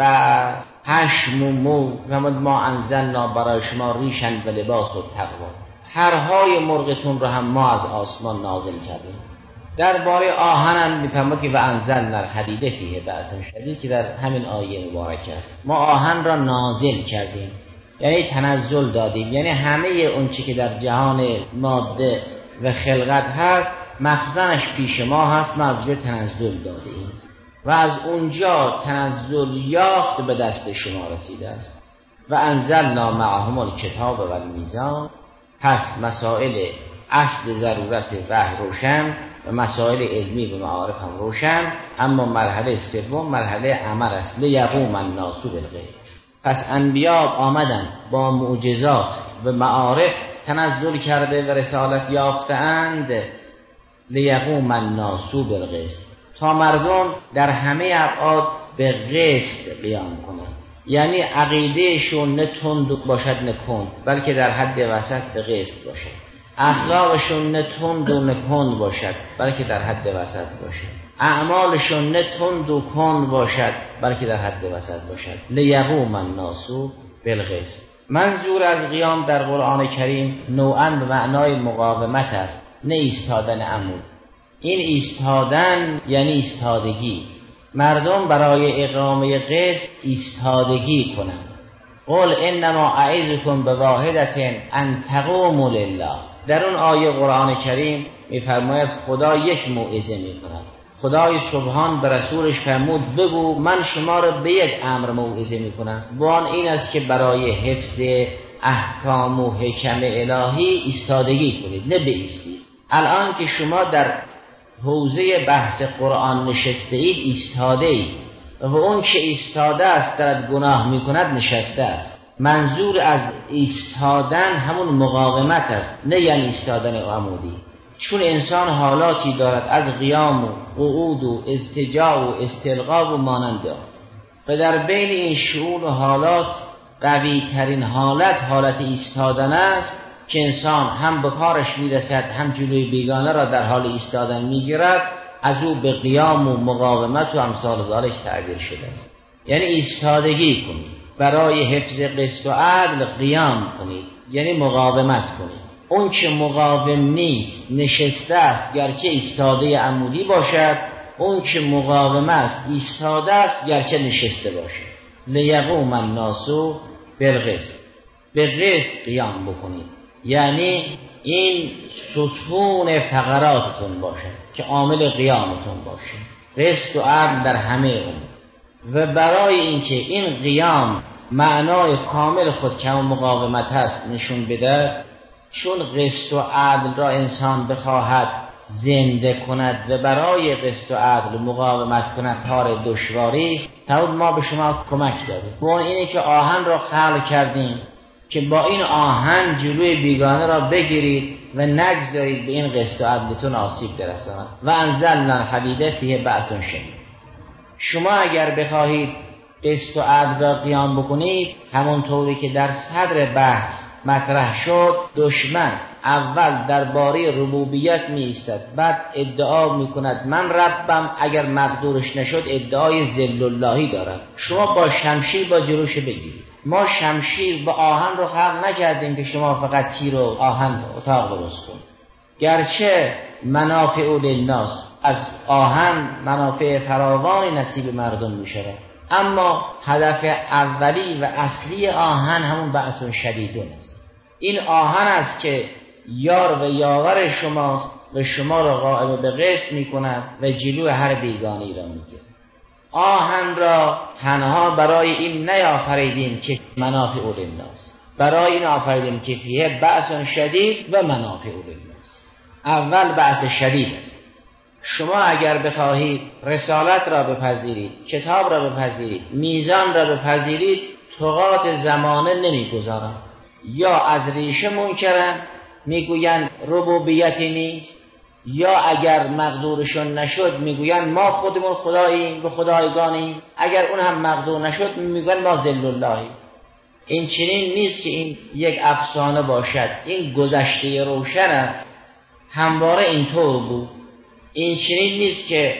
و پشم و مو می‌فرماید ما انزلنا برای شما ریشن و لباس و تقوا، پرهای مرغتون رو هم ما از آسمان نازل کردیم. درباره آهن هم می‌فرماید که و انزلنا الحدید فیه بأس شدید که در همین آیه مبارکه است. ما آهن را نازل کردیم، یعنی تنزل دادیم، یعنی همه اون چی که در جهان ماده و خلقت هست مخزنش پیش ما هست، ما از جای تنزل دادیم و از اونجا تنزل یافت به دست شما رسیده است. و انزلنا معهم الکتاب والمیزان. پس مسائل اصل ضرورت وحی روشن و مسائل علمی و معارف هم روشن، اما مرحله سوم مرحله عمل است. لیقوم الناس بالقسط. پس انبیا آمدن با معجزات و معارف تنزل کرده و رسالت یافتند. لیقوم الناس بالقسط، تا مردم در همه ابعاد به قسط قیام کنند، یعنی عقیدهشون نه تند باشد نه کند، بلکه در حد وسط به قسط باشد. اخلاقشون نه تند و نه کند باشد، بلکه در حد وسط باشد. اعمالشون نه تند و کند باشد، بلکه در حد وسط باشد. لیقوم الناس بالقسط. منظور از قیام در قرآن کریم نوعاً به معنای مقاومت است، نه ایستادن عمود. این ایستادن یعنی ایستادگی. مردم برای اقامه قسط ایستادگی کنند. قل انما اعظکم بواحدة ان تقوموا لله. در اون آیه قرآن کریم میفرماید خدا یک موعظه میکند. خدای سبحان به رسولش فرمود بگو من شما را به یک امر موعظه میکنم، و آن این است که برای حفظ احکام و حکم الهی ایستادگی کنید، نه بایستید. الان که شما در حوزه بحث قرآن نشسته اید ایستاده اید و اون که ایستاده است دارد گناه میکند نشسته است. منظور از ایستادن همون مقاومت است، نه یعنی ایستادن عمودی. چون انسان حالاتی دارد از قیام و قعود و اضطجاع و استلقا و مانند آن، و در بین این شؤون و حالات قوی ترین حالت ایستادن است که انسان هم به کارش میرسد هم جلوی بیگانه را در حال ایستادن میگیرد، از او به قیام و مقاومت و امثال ذالک تعبیر شده است. یعنی ایستادگی کنید، برای حفظ قسط و عدل قیام کنید، یعنی مقاومت کنید. اون که مقاوم نیست نشسته است گرچه ایستاده عمودی باشد، اون که مقاوم است ایستاده است گرچه نشسته باشد. لیقوم الناس بالقسط، به قسط قیام بکنید، یعنی این ستون فقراتتون باشه که عامل قیامتون باشه، قسط و عدل در همه اون. و برای اینکه این قیام معنای کامل خود که مقاومت هست نشون بده، چون قسط و عدل را انسان بخواهد زنده کند و برای قسط و عدل مقاومت کند کار دشواری است. ما به شما کمک داریم، اون اینه که آهن را خلق کردیم که با این آهن جلوی بیگانه را بگیرید و نگذارید به این قسط و عدلتون آسیب برساند. و انزلنا الحدید فیه بأس شدید. شما اگر بخواهید قسط و عدل را قیام بکنید، همونطوری که در صدر بحث مطرح شد، دشمن اول درباره ربوبیت می ایستد، بعد ادعا می کند من ربم، اگر مقدورش نشد ادعای ذل اللهی دارد. شما با شمشیر با جلوش بگیرید. ما شمشیر با آهن رو خلق نکردیم که شما فقط تیر و آهن اتاق درست کنید. گرچه منافع للناس، از آهن منافع فراوانی نصیب مردم می شود، اما هدف اولی و اصلی آهن همون بأس شدیدون است. این آهن است که یار و یاور شماست و شما را قائم به قسط می کند و جلو هر بیگانی را می گیرد. آهن را تنها برای این نیافریدیم که منافع للناس، برای این آفریدیم که فیه بأس شدید و منافع للناس. اول بأس شدید است. شما اگر بخواهید رسالت را بپذیرید، کتاب را بپذیرید، میزان را بپذیرید، طغات زمانه نمیگذارند، یا از ریشه منکرن میگویند ربوبیتی نیست، یا اگر مقدورشون نشد میگویند ما خودمون خداییم و خدایگانیم، اگر اون هم مقدور نشد میگویند ما ذل اللهی. این چنین نیست که این یک افسانه باشد، این گذشته روشن است، همواره اینطور بود. این چنین نیست که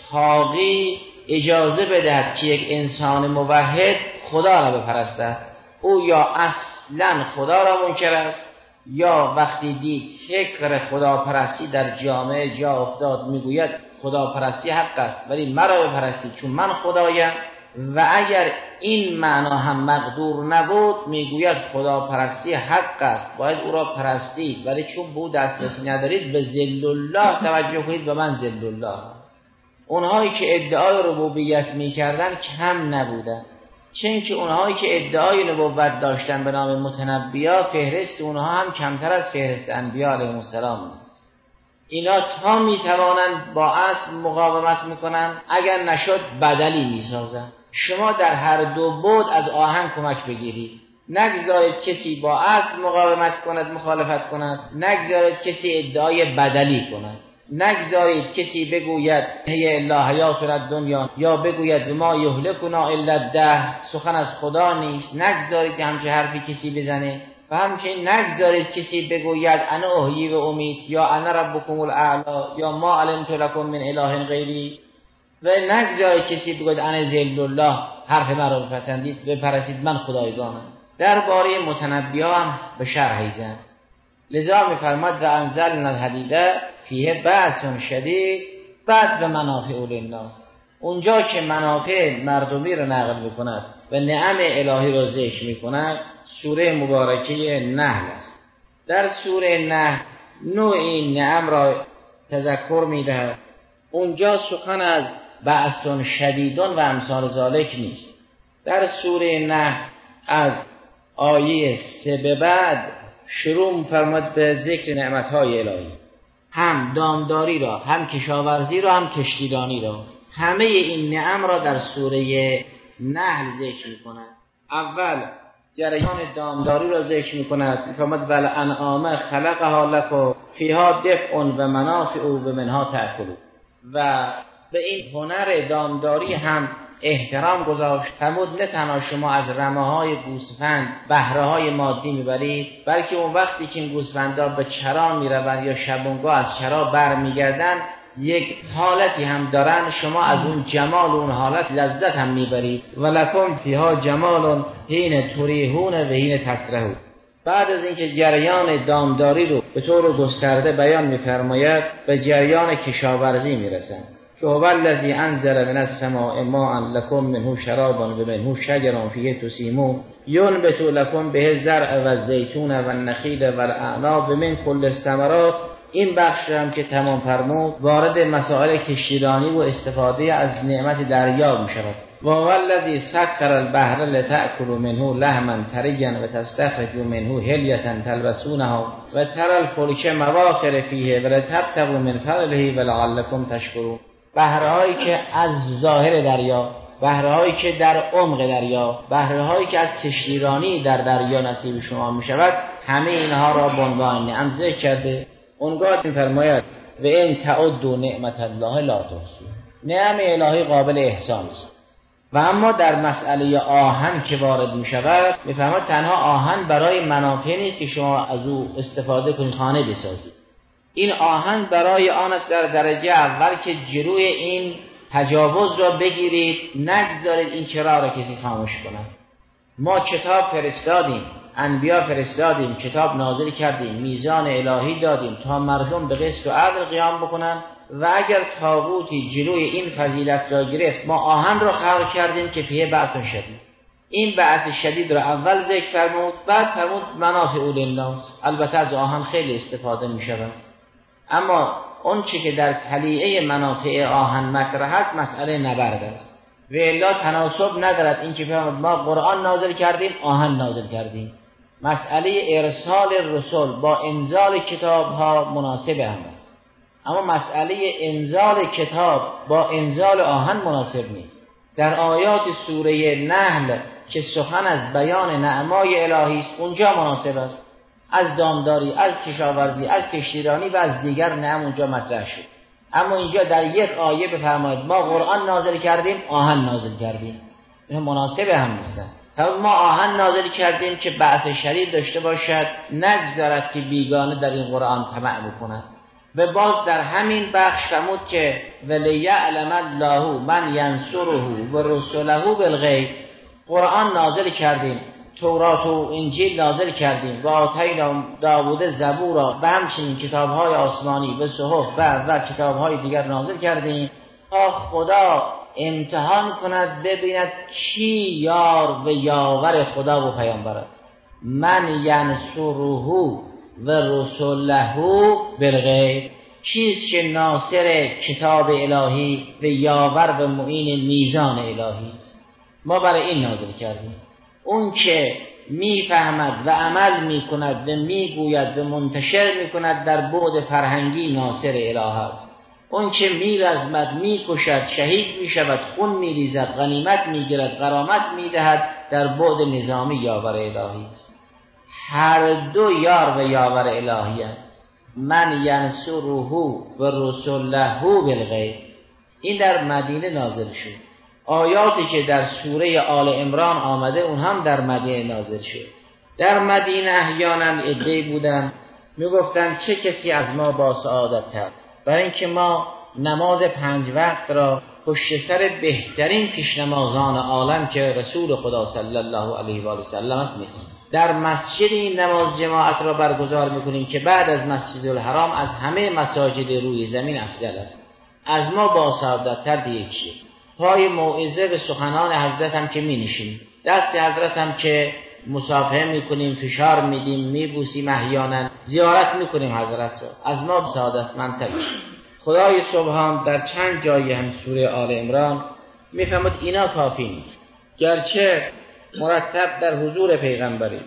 طاغی اجازه بدهد که یک انسان موحد خدا را بپرستد. او یا اصلا خدا را منکر است، یا وقتی دید فکر خداپرستی در جامعه جا افتاد میگوید خداپرستی حق است ولی مرا بپرستید چون من خدایم. و اگر این معنا هم مقدور نبود میگوید خداپرستی حق است، باید او را پرستید، ولی چون به او دسترسی ندارید به ذل الله توجه کنید و من ذل الله. اونهایی که ادعای ربوبیت میکردن کم نبودن، چون که اونهایی که ادعای نبوت داشتن به نام متنبیا، فهرست اونها هم کمتر از فهرست انبیا علیهم السلام نیست. اینا تا میتوانند با اصل مقاومت میکنن، اگر نشد بدلی میسازن. شما در هر دو بعد از آهن کمک بگیرید، نگذارید کسی با اصل مقاومت کند، مخالفت کند، نگذارید کسی ادعای بدلی کند، نگذارید کسی بگوید هی الا حیات الدنیا، یا بگوید ما یهلکنا الا الدهر، سخن از خدا نیست. نگذارید همچه حرفی کسی بزنه، و همچنین نگذارید کسی بگوید انا احیی و امید، یا انا ربکم الاعلی، یا ما علمت لکم من اله غیری. و نگذارید کسی بگوید انا ذل الله، حرف من را بپسندید بپرستید من خدایگانم. درباره متنبی‌ها هم به شرحی زن. لذا می‌فرماد و انزلنا الحدید فیه بأس شدید، بعد و منافع للناس. اونجا که منافع مردمی را نقل می‌کند و نعم الهی را ذکر می‌کند سوره مبارکه نحل است. در سوره نحل نوع این نعم را تذکر می‌دهد. اونجا سخن از بأس شدیدون و امثال ذالک نیست. در سوره نحل از آیه 3 به بعد شروع فرمود به ذکر نعمت‌های الهی، هم دامداری را، هم کشاورزی را، هم کشتیرانی را. همه این نعم را در سوره نحل ذکر می‌کند. اول جریان دامداری را ذکر می‌کند، فرمود ول انعام خلقها لکم فیها دفء و منافع و منها تأکلون. و به این هنر دامداری هم احترام گذاشت. فرمود نه تنها شما از رمه‌های گوسفند بهره‌های مادی میبرید، بلکه اون وقتی که این گوسفندا به چرا میروند یا شبونگاه از چرا برمیگردن یک حالتی هم دارن، شما از اون جمال اون حالت لذت هم میبرید. ولکم فیها جمال حین تریحون و حین تسرحون. بعد از اینکه جریان دامداری رو به طور گسترده بیان می‌فرماید به جریان کشاورزی میرسند که هو الذی انزل من السماء ماء لکم منه شراب و منه شجر فیه تسیمون ینبت لکم به الزرع و الزیتون و النخیل و الاعناب من کل الثمرات. این بخش هم که تمام فرمود وارد مسائل کشتیرانی و استفاده از نعمت دریا می شود. و هو الذی سخر البحر لتأکلوا منه لحما طریا و تستخرجوا منه حلیة تلبسونها و تری الفلک مواخر فیه و لتبتغوا من فضله و لعلکم تشکرون. بحرهایی که از ظاهر دریا، بحرهایی که در عمق دریا، بحرهایی که از کشتیرانی در دریا نصیب شما می شود، همه اینها را به عنوان نعم ذکر کرده. اونگاه می‌فرماید و ان تعدوا نعمت الله لا تحصوها. نعم الهی قابل احسان است. و اما در مسئله آهن که وارد می‌شود می‌فرماید تنها آهن برای منافع نیست که شما از او استفاده کنید خانه بسازید. این آهن برای آن است در درجه اول که جلوی این تجاوز را بگیرید، نگذارید این چراغ را کسی خاموش کند. ما کتاب فرستادیم، انبیا فرستادیم، کتاب نازل کردیم، میزان الهی دادیم تا مردم به قسط و عدل قیام بکنن و اگر طاغوتی جلوی این فضیلت را گرفت ما آهن را خلق کردیم که فیه بأس شدید. این بأس شدید را اول ذکر فرمود، بعد فرمود منافع للناس. البته از آهن خیلی استفاده می شود، اما اون چی که در تلیعه منافع آهن مطرح است مسئله نبرد است و الا تناسب ندارد. این که ما قرآن نازل کردیم آهن نازل کردیم. مسئله ارسال رسول با انزال کتاب ها مناسب هم است، اما مسئله انزال کتاب با انزال آهن مناسب نیست. در آیات سوره نحل که سخن از بیان نعمای الهی است اونجا مناسب است، از دامداری، از کشاورزی، از کشتیرانی و از دیگر نعم اونجا مطرح شد. اما اینجا در یک آیه بفرمایید ما قرآن نازل کردیم آهن نازل کردیم، این مناسب هم نیستن. ما آهن نازل کردیم که بأس شدید داشته باشد، نگذارد که بیگانه در این قرآن طمع بکند. و باز در همین بخش فرمود که ولیعلم الله من ینصره و رسله بالغیب. قرآن نازل کردیم، تورات و انجیل نازل کردیم و آتینا داوود زبورا و همچنین کتاب‌های آسمانی و صحف و کتاب‌های دیگر نازل کردیم تا خدا امتحان کند ببیند کی یار و یاور خدا و پیامبر. من ینصره و رسوله بالغیب. کیست که ناصر کتاب الهی و یاور و معین میزان الهی است؟ ما برای این نازل کردیم. اون که میفهمد و عمل میکند و میگوید و منتشر میکند در بعد فرهنگی ناصر اله است. اون که میرزمد، میکشد، شهید میشود، خون میریزد، غنیمت میگیرد، غرامت میدهد، در بعد نظامی یاور الهی است. هر دو یار و یاور الهی است. من ینصره و رسوله بالغیب. این در مدینه نازل شد. آیاتی که در سوره آل عمران آمده اون هم در مدینه نازل شد. در مدینه احیانا عده‌ای بودن میگفتن چه کسی از ما با سعادت تر، برای اینکه ما نماز 5 وقت را پشت سر بهترین پیشنمازان عالم که رسول خدا صلی الله علیه و آله و سلم است میخونیم. در مسجد این نماز جماعت را برگزار میکنیم که بعد از مسجد الحرام از همه مساجد روی زمین افضل است. از ما با سعادت تر دیگه کیه؟ پای موعظه و سخنان حضرت هم که می نشینیم، دست حضرت هم که مصافحه میکنیم، فشار میدیم، میبوسیم، احیانا زیارت میکنیم حضرت را، از ما سعادتمندتر میشیم. خدای سبحان در چند جایی هم سوره آل عمران میفهمد اینا کافی نیست. گرچه مرتب در حضور پیغمبری،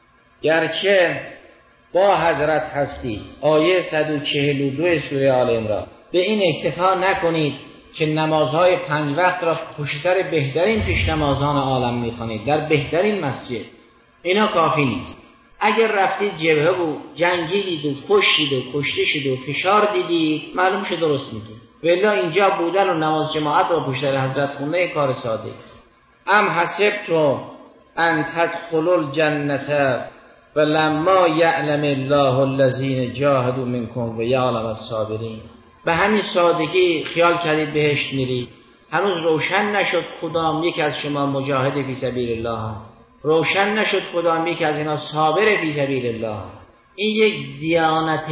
گرچه با حضرت هستی، آیه 142 سوره آل عمران، به این اکتفا نکنید که نمازهای 5 وقت را پشت سر بهترین پیشنمازان عالم میخوانید در بهترین مسجد. اینا کافی نیست. اگر رفتید جبهه و جنگیدید و کشتید و کشته شد و فشار دیدید معلوم شد درست میگید. ولی اینجا بودن و نماز جماعت را پشت سر حضرت خونده کار ساده است. ام حسبتم ان تدخلوا الجنة ولما یعلم الله الذین جاهدوا منکم و یعلم الصابرین. به همین سادگی خیال کردید بهشت میرید، هنوز روشن نشد کدام یک از شما مجاهد فی سبیل الله هم. روشن نشد کدامی که از اینا صابر فی سبیل الله. این یک دیانت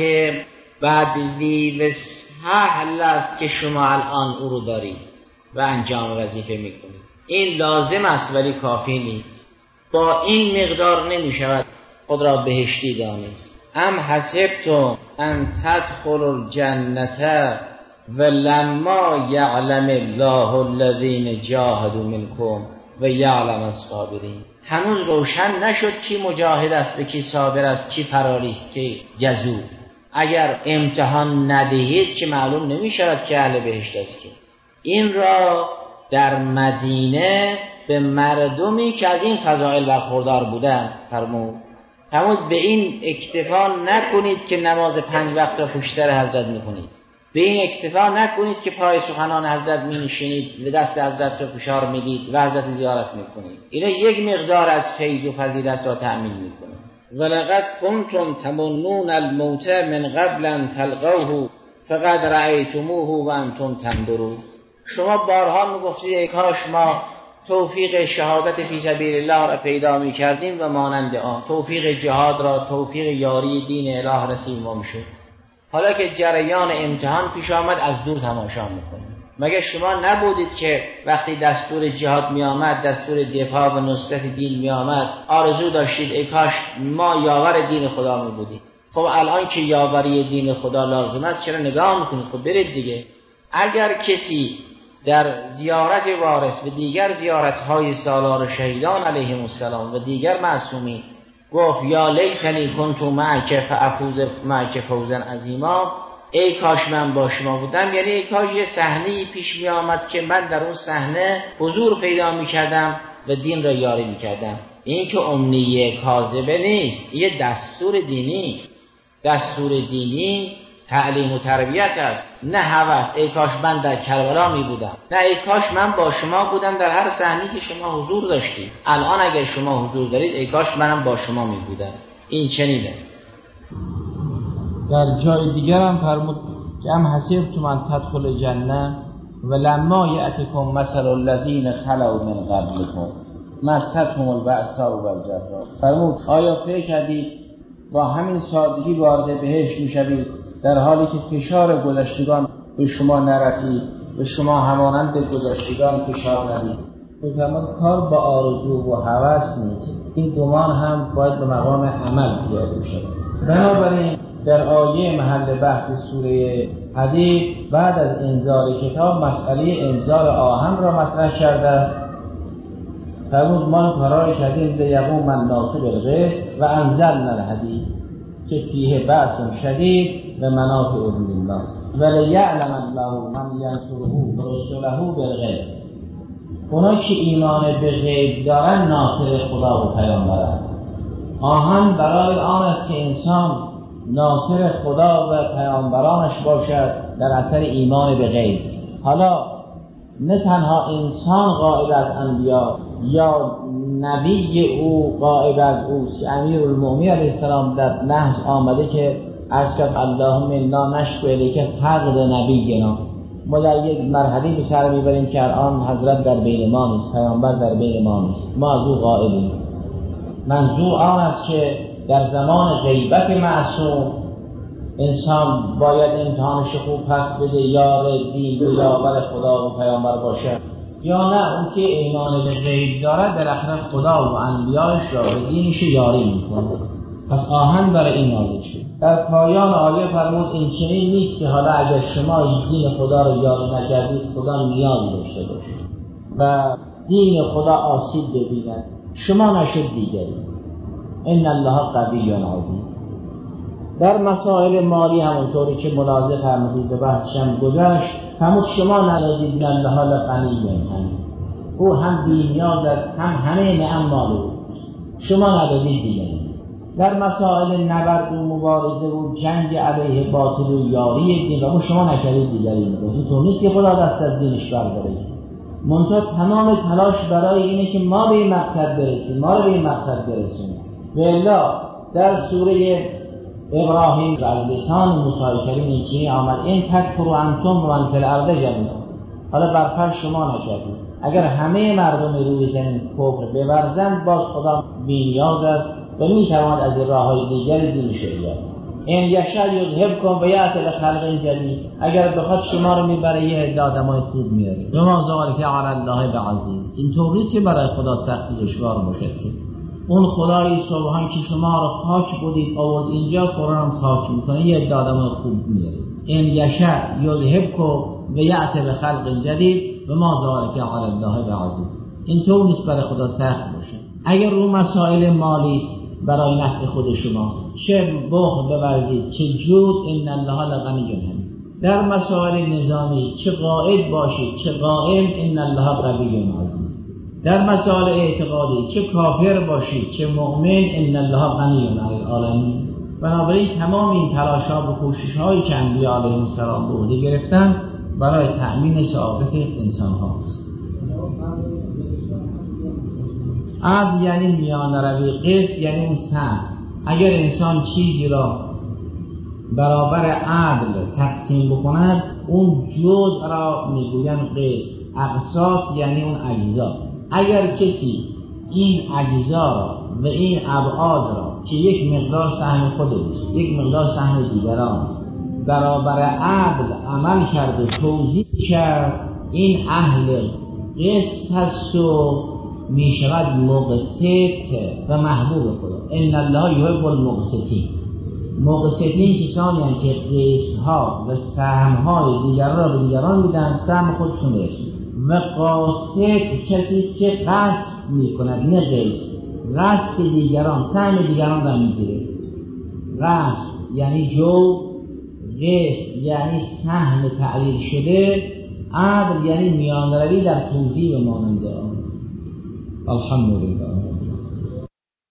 بدوی و سهل است که شما الان او رو دارید و انجام وظیفه میکنید. این لازم است ولی کافی نیست. با این مقدار نمیشود خود را بهشتی دانست. ام حسبتم ان تدخلوا الجنة ولما یعلم الله الذین جاهدوا منکم و یعلم الصابرین. هنوز روشن نشد کی مجاهد است و کی صابر است، کی فراری است کی جزو. اگر امتحان ندهید که معلوم نمی شود که اهل بهشت است. که این را در مدینه به مردمی که از این فضائل برخوردار بودند فرمود به این اکتفا نکنید که نماز 5 وقت را پشت سر حضرت میکنید، به این اکتفا نکنید که پای سخنان حضرت می نشینید و دست حضرت را فشار میدید و حضرت زیارت میکنید. اینا یک مقدار از فیض و فضیلت را تأمین میکنه. ولقد کنتم تمنون الموت من قبل ان تلقوه فقد رأیتموه و انتم تنظرون. شما بارها میگفتید ای کاش ما توفیق شهادت فی سبیل الله را پیدا میکردیم و مانند آن، توفیق جهاد را، توفیق یاری دین اله رسیم ما میشد. حالا که جریان امتحان پیش آمد از دور تماشا میکنید. مگه شما نبودید که وقتی دستور جهاد می آمد، دستور دفاع و نصرت دین می آمد، آرزو داشتید ای کاش ما یاور دین خدا می بودیم؟ خب الان که یاوری دین خدا لازم است چرا نگاه میکنید؟ خب برید دیگه. اگر کسی در زیارت وارث و دیگر زیارت‌های سالار شهیدان علیهم السلام و دیگر معصومین گفت یا لیتنی کنت معک فافوز معک فوزا عظیما، ای کاش من با شما بودم، یعنی ای کاش یه صحنه‌ای پیش می آمد که من در اون صحنه حضور پیدا می کردم و دین را یاری می کردم. این که امنیه کاذبه نیست، یه دستور دینی است. دستور دینی تعلیم و تربیت است، نه هوس. ای کاش من در کربلا می بودم، نه ای کاش من با شما بودم در هر صحنه‌ای که شما حضور داشتید. الان اگر شما حضور دارید ای کاش منم با شما می بودم. این چنین است. در جای دیگر هم فرمود که ام حسبتم ان تدخلوا الجنة ولما یأتکم مثل الذین خلوا من قبلکم مستهم البأساء والضراء. فرمود آیا فکر کردید با همین سادگی وارد بهشت میشوید در حالی که فشار گذشتگان به شما نرسید و شما همانند گذشتگان فشار ندید؟ فرمود کار با آرزو و هوس نیست، این گمان هم باید به مقام عمل پیاده شود. بنابراین در آیه محل بحث سوره حدید بعد از انزال کتاب مسئله انزال آهن را مطرح کرده است. فرمود ما کارای کردیم لیقوم الناس بالقسط و انزلنا الحدید که فیه بأس شدید و منافع للناس ولیعلم الله من ینصره و رسله بالغیب. اونا که ایمان به غیب دارن ناصر خدا و پیامبرن. آهن برای آن است که انسان ناصر خدا و پیامبرانش باشد در اثر ایمان به غیب. حالا نه تنها انسان غائب از انبیا یا نبی او غائب از اوست که امیرالمؤمنین علیه السلام در نهج آمده که عرض کرد اللهم انا نشکو الیک فقد نبینا. ما در یک مرحله به سر میبریم که الان حضرت در بین ما نیست، پیامبر در بین ما نیست، ما از او غائبیم. منظور آن است که در زمان غیبت معصوم انسان باید امتحانش خوب پس بده، یار دین و یاور خدا و پیامبر باشد، یا نه اون که ایمان به غیب دارد در آخرت خدا و انبیاءش را و دینش یاری میکنه. پس آهن برای این نازل شد. در پایان آیه فرمود این چنین نیست که حالا اگر شما دین خدا را یاری نکردید خدا نیازی داشته باشه و دین خدا آسیب ببیند، شما نشد دیگری. ان الله قوی عزیز. در مسائل مالی همونطوری که ملاحظه فرمودید به بحثشم گذشت، فرمود شما ندادید ان الله غنی حمید. او هم بی‌نیاز است، هم همه نعم مال او، شما ندادید دیگری. در مسائل نبرد و مبارزه و جنگ علیه باطل و یاری دین را شما نکردید دیگری. اینطور نیست که خدا دست از دینش برداره. منتها تمام تلاش برای اینه که ما به این مقصد برسیم، ما رو به این مقصد برسونیم. و الا در سوره ابراهیم از لسان موسی کریم اینجوری آمد این تکفروا انتم و من فی الارض جمیعا. حالا برفرض شما نکردید، اگر همه مردم روی زمین کفر بورزند باز خدا بی‌نیاز است و میتواند از راههای دیگری دینش رو بیاره. این یشاء یذهبکم و یأتی بخلق جدید، اگر بخواد شما رو میبره یه عده آدمای خوب میاره. و ما ذلک علی الله بعزیز. این طور نیست که برای خدا سخت و دشوار باشد که اون خدای سبحان که شما رو خاک بودید آورد اینجا فوراً هم خاک میکنه، یه عده آدمای خوب میاره. این یشاء یذهبکم و یأتی بخلق جدید و ما ذلک علی الله بعزیز. این طور نیست برای خدا سخت باشه. اگر رو مسائل مالی است برای نفع خود شماست، چه بخل بورزید چه جود، ان الله لغنی حمید. در مسائل نظامی چه قائد باشید چه قائم، ان الله قوی عزیز. در مسائل اعتقادی چه کافر باشید چه مؤمن، ان الله غنی عن العالمین. بنابراین تمام این تلاش‌ها و کوشش‌هایی که انبیاء علیهم السلام به عهده گرفتن برای تأمین سعادت انسان‌هاست. عدل یعنی میان روی، قسط یعنی اون سهم. اگر انسان چیزی را برابر عدل تقسیم بکند اون جزء را میگوین قسط. اقساط یعنی اون اجزا. اگر کسی این اجزا را و این ابعاد را که یک مقدار سهم خودش یک مقدار سهم دیگران است برابر عدل عمل کرد و توزیع کرد، این اهل قسط هست و می شود مقسط و محبوب خدا. ان الله یحب المقسطین. مقسطین کسانی هستند که قسط‌ها و سهم‌های دیگران را به دیگران میدن، سهم خودشون بهشون. و قاسط کسی است که قسط میکند، نه قسط. قسط دیگران، سهم دیگران را میگیره. قسط یعنی جو، قسط یعنی سهم تعلیل شده، عدل یعنی میانروی در توزیع و مانند آن. الحمدلله.